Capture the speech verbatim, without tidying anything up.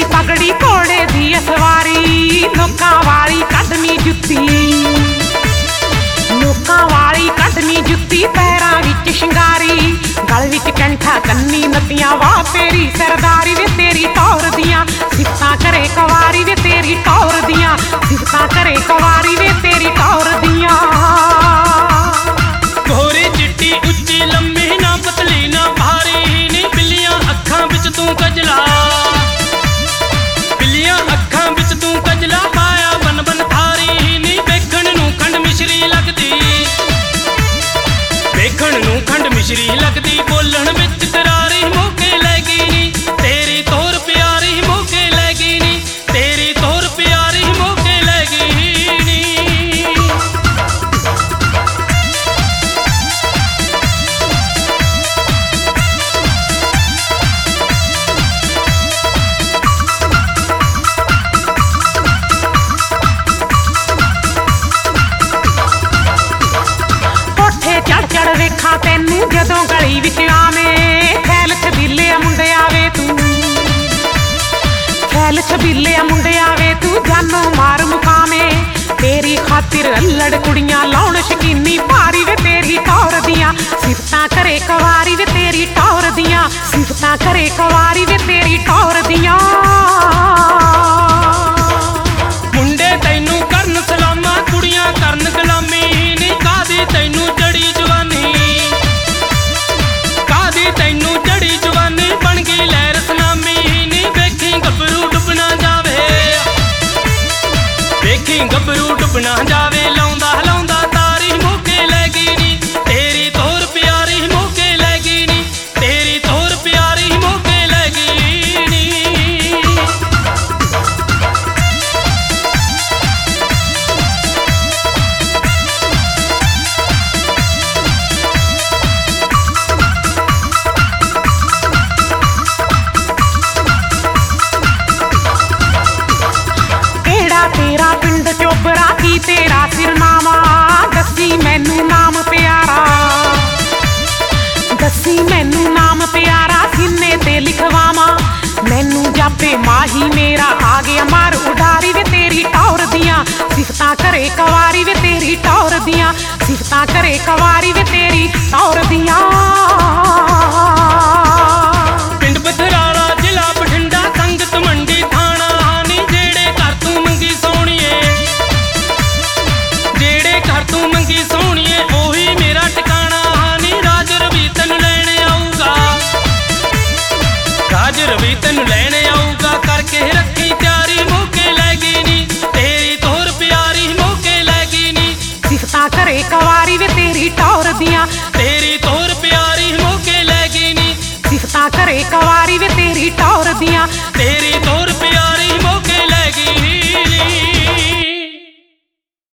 ਏਡੀ ਤਗੜੀ ਘੋੜੇ ਦੀ ਸਵਾਰੀ ਲੋਕਾਂ ਵਾਲੀ ਕੱਢਣੀ ਜੁੱਤੀ ਲੋਕਾਂ ਵਾਲੀ ਕੱਢਣੀ ਜੁੱਤੀ ਪੈਰਾਂ ਵਿੱਚ ਸ਼ਿੰਗਾਰੀ ਗਲ ਵਿੱਚ ਕੈਂਠਾ ਕੰਨੀ ਨੱਤੀਆਂ ਵਾਹ ਤੇਰੀ ਸਰਦਾਰੀ ਵੇ ਤੇਰੀ ਟੌਰ ਦੀਆਂ ਸਿਫਤਾਂ ਕਰੇ ਕਵਾਰੀ ਵੇ ਤੇਰੀ ਟੌਰ ਦੀਆਂ ਸਿਫਤਾਂ ਕਰੇ ਕਵਾਰੀ ਵੇ ਤੇਰੀ ਟੌਰ ਦੀਆਂ ਗੋਰੀ ਚਿੱਟੀ ਉੱਚੀ ਲੰਮੀ ਨਾ ਪਤਲੀ ਨਾ ਭਾਰੀ ਨੀ ਬਿੱਲੀਆਂ ਅੱਖਾਂ ਵਿੱਚ ਤੂੰ ਕਜਲਾ ਬਿੱਲੀਆਂ ਅੱਖਾਂ ਵਿੱਚ ਤੂੰ ਕਜਲਾ ਪਾਇਆ ਬਨ ਬਨ ਥਾਰੀ ਨੀ ਵੇਖਣ ਨੂੰ ਖੰਡ ਮਿਸ਼ਰੀ ਲੱਗਦੀ ਵੇਖਣ ਨੂੰ ਖੰਡ ਮਿਸ਼ਰੀ ਲੱਗਦੀ ਬੋਲਣ ਵਿੱਚ ਕਰਾਰੀ ਮੋਕੇ ਲੈ ਗਈ ਨੀ ਤੇਰੀ ਤੋਰ ਪਿਆਰੀ ਮੋਕੇ ਲੈ ਗਈ ਨੀ ਤੇਰੀ ਤੋਰ ਪਿਆਰੀ ਮੋਕੇ ਲੈ ਗਈ ਨੀ ਚੜ ਚੜ ਵੇਖਾਂ ਤੈਨੂੰ ਜਦੋਂ ਗਲੀ ਵਿੱਚ ਆਵੇਂ ਖੈਲ ਛਬੀਲੇ ਮੁੰਡੇ ਆਵੇ ਤੂੰ ਖੈਲ ਛਬੀਲੇ ਮੁੰਡੇ ਆਵੇ ਤੂੰ ਜਾਨੋਂ ਮਾਰ ਮੁਕਾਵੇਂ ਤੇਰੀ ਖਾਤਰ ਅੱਲੜ ਕੁੜੀਆਂ ਲਾਉਣ ਸ਼ਕੀਨੀ ਭਾਰੀ ਵੇ ਤੇਰੀ ਟੌਰ ਦੀਆਂ ਸਿਫਤਾਂ ਕਰੇ ਕਵਾਰੀ ਵੇ ਤੇਰੀ ਟੌਰ ਦੀਆਂ ਸਿਫਤਾਂ ਕਰੇ ਕਵਾਰੀ ਵੇ ਤੇਰੀ ਟੌਰ ਦੀਆਂ ਮੁੰਡੇ ਤੈਨੂੰ ਕਰਨ ਸਲਾਮਾਂ ਕੁੜੀਆਂ ਕਰਨ ਗੁਲਾਮੀ ਨੀ ਕਾਦੀ ਤੈਨੂੰ ਜੜੀ ਜਵਾਨੀ ਕਾਦੀ ਤੈਨੂੰ ਜੜੀ ਜਵਾਨੀ ਬਣ ਗਈ ਲਹਿਰ ਸੁਨਾਮੀ ਨੀ ਵੇਖੀ ਗੱਭਰੂ ਡੁੱਬ ਨਾ ਜਾਵੇ ਵੇਖੀ ਗੱਭਰੂ ਡੁੱਬ ਨਾ ਜਾਵੇ ਲਾਉਂਦਾ ਹਲਾਉਂਦਾ ਤਾਰੀ ਮੋਕੇ ਲੈ ਗਈ ਨੀ ਤੇਰੀ ਤੋਰ ਪਿਆਰੀ ਮੋਕੇ ਲੈ ਗਈ ਨੀ ਤੇਰੀ ਤੋਰ ਪਿਆਰੀ ਮੋਕੇ ਲੈ ਗਈ ਨੀ ਤੇਰਾ ਪਿੰਡ ਚੋਬਰਾ ਕੀ ਤੇਰਾ ਸਿਰਨਾਮਾ ਦੱਸੀ ਮੈਨੂੰ ਨਾਮ ਪਿਆਰਾ ਦੱਸੀ ਮੈਨੂੰ ਨਾਮ ਪਿਆਰਾ ਸੀਨੇ ਤੇ ਲਿਖਵਾਵਾਂ ਮੈਨੂੰ ਜਾਪੇ ਮਾਹੀ ਮੇਰਾ ਆ ਗਿਆ ਮਾਰ ਉਡਾਰੀ ਵੇ ਤੇਰੀ ਟੌਰ ਦੀਆਂ ਸਿਫਤਾਂ ਕਰੇ ਕਵਾਰੀ ਵੇ ਤੇਰੀ ਟੌਰ ਦੀਆਂ ਸਿਫਤਾਂ ਕਰੇ ਕਵਾਰੀ ਵੇ ਤੇਰੀ ਟੌਰ ਦੀਆਂ ਪਿੰਡ ਬਥਰਾਲਾ ਜ਼ਿਲ੍ਹਾ ਬਠਿੰਡਾ ਸੰਗਤ ਮੰਡੀ ਥਾਣਾ ਨੀ ਜਿਹੜੇ ਘਰ ਤੂੰ ਮੰਗੀ ਸੋਹਣੀਏ ਜਿਹੜੇ ਘਰ ਤੂੰ ਮੰਗੀ ਸੋਹਣੀਏ ਉਹੀ ਮੇਰਾ ਟਿਕਾਣਾ ਨੀ ਰਾਜ ਰਵੀ ਤੈਨੂੰ ਲੈਣ ਆਊਗਾ ਰਾਜ ਰਵੀ ਤੈਨੂੰ ਲੈਣ